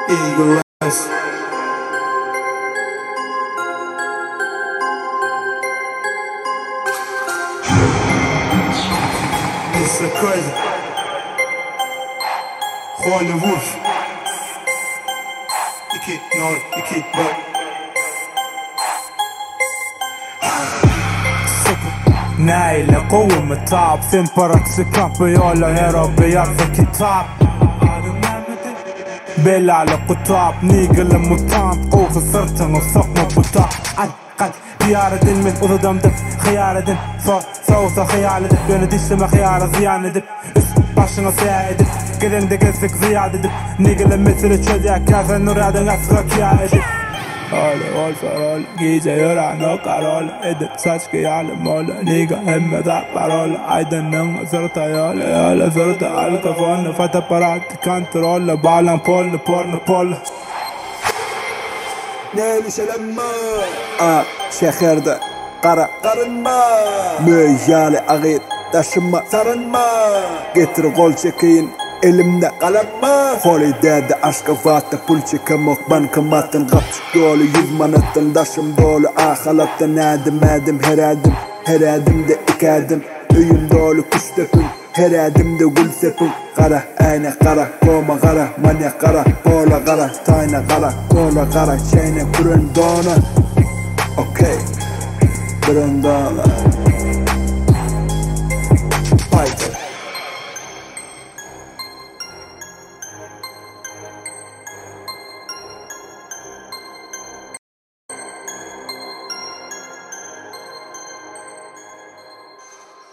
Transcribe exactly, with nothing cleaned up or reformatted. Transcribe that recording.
Eagle West. It's so crazy. Holy Wolf. İki nol iki bak. نايل قوم التعب فين بركس كامبيولا هيرو بيعرف كتاب بيل على قطاب نيقل المطام قوف السرطان وثقم بطاق عن قد ديارة من أضدام دب خيارة دب صوت صوت خيالة دب بين ديش ما خيارة زيانة دب اس باشنا ساعدة كذن دقسك زيادة دب نيقل مثل تشدع كذا نراد نفسك يا دب Alla ol farol, gece yoran o karol Edip saçkı yalim ol, niga hemme da parol Aydın'ın zırta yol, yol zırta al kafon Fata parat kontrol, bağlan pol, porno pol Neyli şelemma A, şehirde, kara karınma Müjali ağit, taşınma, sarınma Getir kol çekin elimde kalanma Holi dede aşka vata pul çıkamak ban kamatın Kapçık dolu yüz manatın daşım dolu Ahalatta nadim adım her adım Her adımda iki adım Öyüm dolu kuş tepim Her adımda gül sepim Kara ayna kara koma kara Manya kara pola kara Tayna kara kola kara Çeyne kurun dona Okey Kurun dona